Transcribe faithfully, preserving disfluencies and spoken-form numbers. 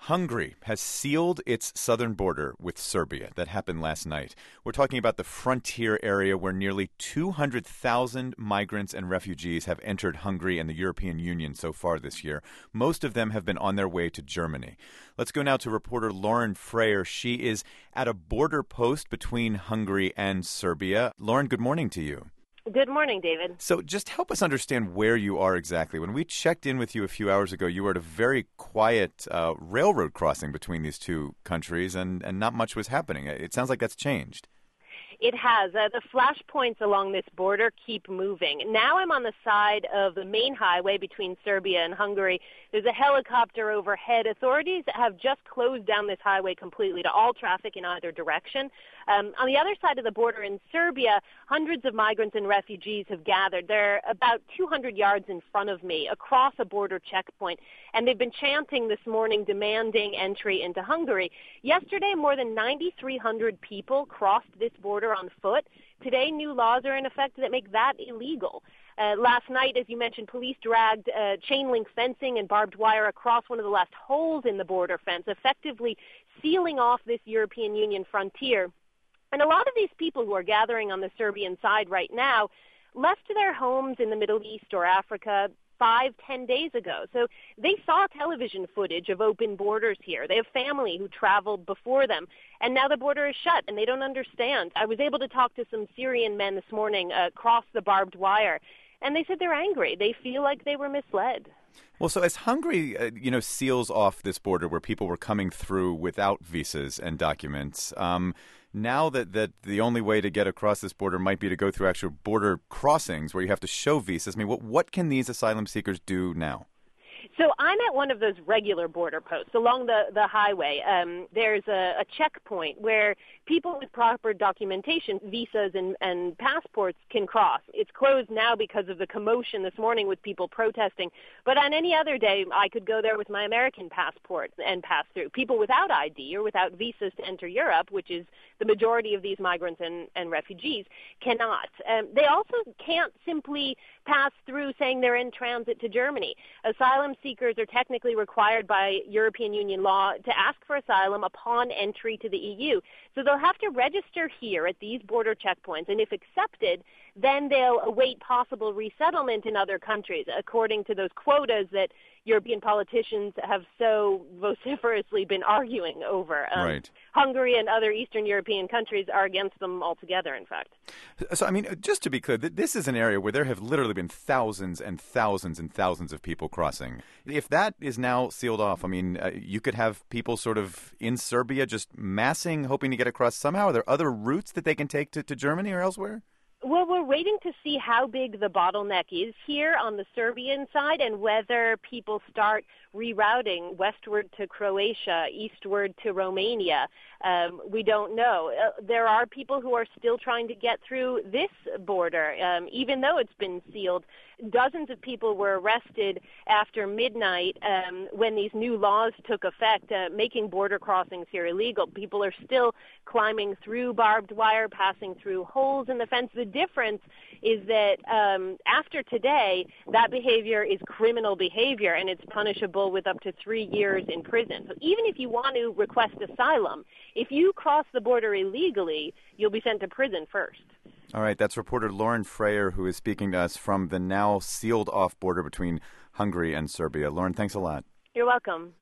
Hungary has sealed its southern border with Serbia. That happened last night. We're talking about the frontier area where nearly two hundred thousand migrants and refugees have entered Hungary and the European Union so far this year. Most of them have been on their way to Germany. Let's go now to reporter Lauren Frayer. She is at a border post between Hungary and Serbia. Lauren, good morning to you. Good morning, David. So just help us understand where you are exactly. When we checked in with you a few hours ago, you were at a very quiet uh, railroad crossing between these two countries, and, and not much was happening. It sounds like that's changed. It has. Uh, the flashpoints along this border keep moving. Now I'm on the side of the main highway between Serbia and Hungary. There's a helicopter overhead. Authorities have just closed down this highway completely to all traffic in either direction. Um, on the other side of the border in Serbia, hundreds of migrants and refugees have gathered. They're about two hundred yards in front of me across a border checkpoint, and they've been chanting this morning demanding entry into Hungary. Yesterday, more than nine thousand three hundred people crossed this border on foot. Today, new laws are in effect that make that illegal. Uh, last night, as you mentioned, police dragged uh, chain link fencing and barbed wire across one of the last holes in the border fence, effectively sealing off this European Union frontier. And a lot of these people who are gathering on the Serbian side right now left their homes in the Middle East or Africa five, ten days ago. So they saw television footage of open borders here. They have family who traveled before them, and now the border is shut, and they don't understand. I was able to talk to some Syrian men this morning uh, across the barbed wire, and they said they're angry. They feel like they were misled. Well, so as Hungary, uh, you know, seals off this border where people were coming through without visas and documents, um, now that, that the only way to get across this border might be to go through actual border crossings where you have to show visas, I mean, what, what can these asylum seekers do now? So I'm at one of those regular border posts along the, the highway. Um, there's a, a checkpoint where people with proper documentation, visas and, and passports can cross. It's closed now because of the commotion this morning with people protesting. But on any other day, I could go there with my American passport and pass through. People without I D or without visas to enter Europe, which is the majority of these migrants and, and refugees, cannot. Um, they also can't simply pass through saying they're in transit to Germany. Asylum seekers are technically required by European Union law to ask for asylum upon entry to the E U. So they'll have to register here at these border checkpoints, and if accepted, then they'll await possible resettlement in other countries, according to those quotas that European politicians have so vociferously been arguing over. Um, right. Hungary and other Eastern European countries are against them altogether, in fact. So, I mean, just to be clear, this is an area where there have literally been thousands and thousands and thousands of people crossing. If that is now sealed off, I mean, uh, you could have people sort of in Serbia just massing, hoping to get across somehow. Are there other routes that they can take to, to Germany or elsewhere? Well, we're waiting to see how big the bottleneck is here on the Serbian side and whether people start rerouting westward to Croatia, eastward to Romania. Um, we don't know. Uh, there are people who are still trying to get through this border, um, even though it's been sealed. Dozens of people were arrested after midnight um, when these new laws took effect, uh, making border crossings here illegal. People are still climbing through barbed wire, passing through holes in the fence. The difference is that um, after today, that behavior is criminal behavior, and it's punishable with up to three years in prison. So even if you want to request asylum, if you cross the border illegally, you'll be sent to prison first. All right, that's reporter Lauren Frayer, who is speaking to us from the now sealed-off border between Hungary and Serbia. Lauren, thanks a lot. You're welcome.